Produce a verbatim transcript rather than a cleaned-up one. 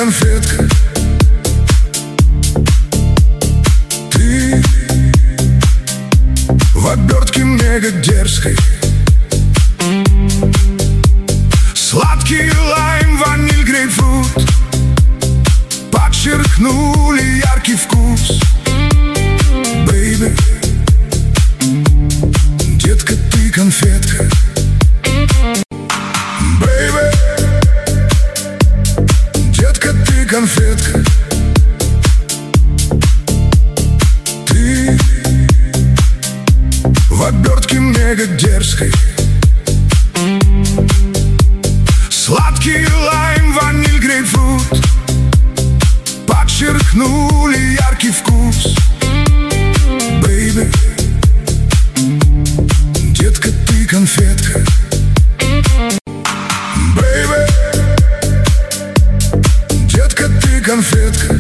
конфетка. Ты в обертке мега дерзкой. Сладкий лайм, ваниль, грейпфрут подчеркнули яркий вкус. Бэйби, детка, ты конфетка. Бэйби, детка, ты конфетка. Ты в обертке мега дерзкой. Сладкий лайм, ваниль, грейпфрут подчеркнули яркий вкус. Бэйби, детка, ты конфетка. Бэйби, детка, ты конфетка.